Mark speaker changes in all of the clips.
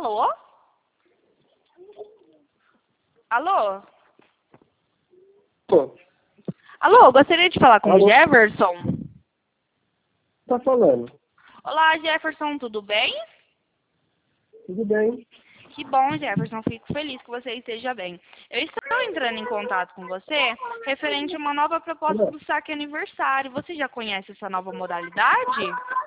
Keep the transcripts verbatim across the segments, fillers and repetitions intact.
Speaker 1: Alô? Alô?
Speaker 2: Pô,
Speaker 1: Alô, gostaria de falar com o
Speaker 2: Alô?
Speaker 1: Jefferson.
Speaker 2: tá falando?
Speaker 1: Olá, Jefferson, tudo bem?
Speaker 2: Tudo bem?
Speaker 1: Que bom, Jefferson, fico feliz que você esteja bem. Eu estou entrando em contato com você referente a uma nova proposta
Speaker 2: Não.
Speaker 1: do saque aniversário. Você já conhece essa nova modalidade?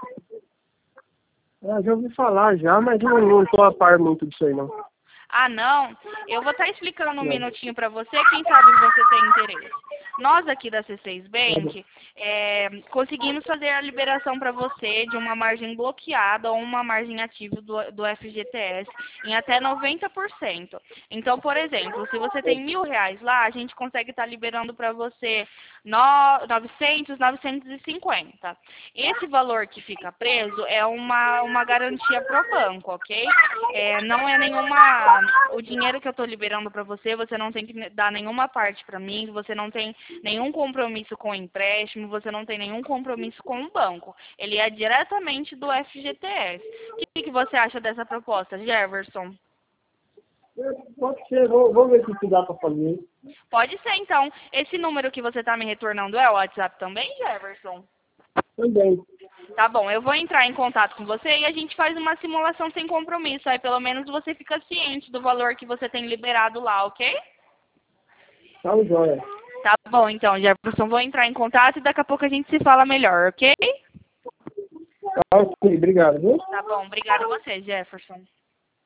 Speaker 2: Ah, já ouvi falar já, mas não, não tô a par muito disso aí, não.
Speaker 1: Ah, não? Eu vou estar explicando um
Speaker 2: Não.
Speaker 1: minutinho para você, quem sabe você tem interesse. Nós aqui da C seis
Speaker 2: Tá bom.
Speaker 1: Bank é, conseguimos fazer a liberação para você de uma margem bloqueada ou uma margem ativa do, do F G T S em até noventa por cento. Então, por exemplo, se você tem mil reais lá, a gente consegue estar liberando para você no, novecentos, novecentos e cinquenta. Esse valor que fica preso é uma, uma garantia pro banco, ok? É, não é nenhuma... O dinheiro que eu estou liberando para você, você não tem que dar nenhuma parte para mim, você não tem nenhum compromisso com o empréstimo, você não tem nenhum compromisso com o banco. Ele é diretamente do F G T S. O que, que você acha dessa proposta, Jefferson?
Speaker 2: É, pode ser, vamos, vamos ver o que dá pra fazer.
Speaker 1: Pode ser, então. Esse número que você está me retornando é o WhatsApp também, Jefferson?
Speaker 2: Também.
Speaker 1: Tá bom, eu vou entrar em contato com você e a gente faz uma simulação sem compromisso. Aí pelo menos você fica ciente do valor que você tem liberado lá, ok?
Speaker 2: Tá joia.
Speaker 1: Tá bom, então, Jefferson, vou entrar em contato e daqui a pouco a gente se fala melhor, ok?
Speaker 2: Tá ok, obrigado, viu?
Speaker 1: Tá bom, obrigada a você, Jefferson.